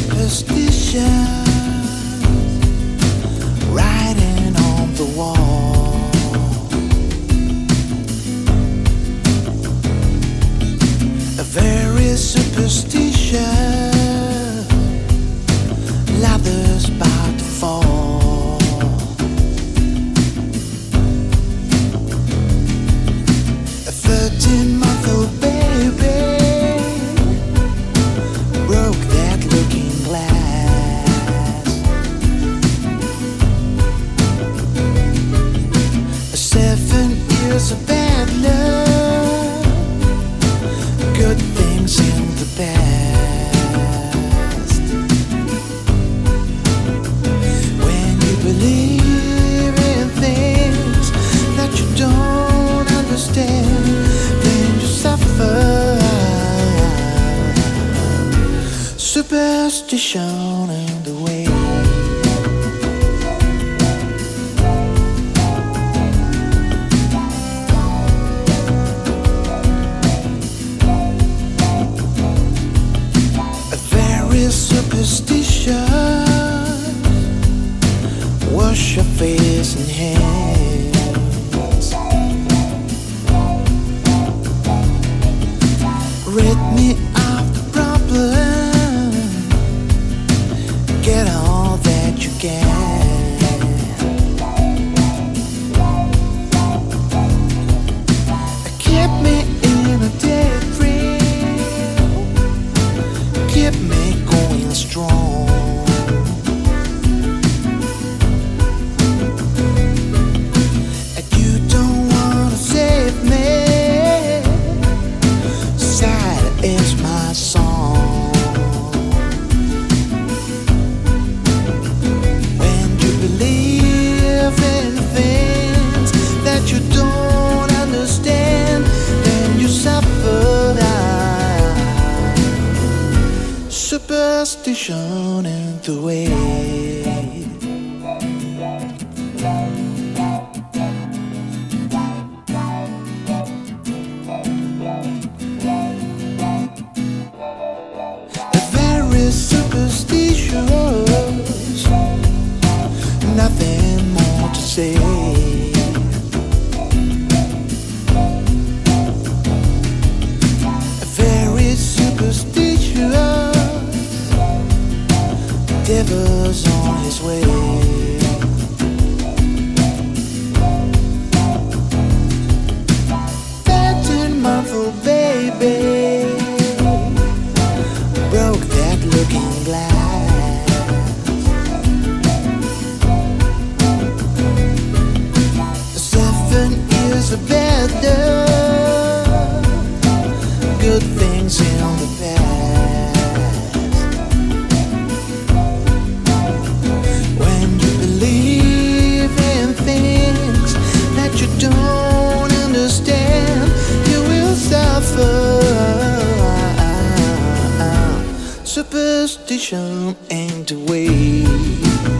superstition writing on the wall. A very superstitious lather's about to fall. A 13-month-old baby broke that looking glass. A 7 years of bad luck, good things in the past. When you believe in things that you don't understand, then you suffer. Superstition in the way. A very superstitious, wash your face and hands. Rid me of the problem, get all that you can. Keep me in a daydream, keep me going strong. And you don't wanna save me, sad is my song. When you believe in things that you don't understand, then you suffer. Superstition in the way. Very superstitious, nothing more to say. Very superstitious, devil's on his way. 13-month-old baby broke that looking glass. The 7 years of bad luck, good things in the past. When you believe in things that you don't understand, you will suffer. Superstition ain't the way.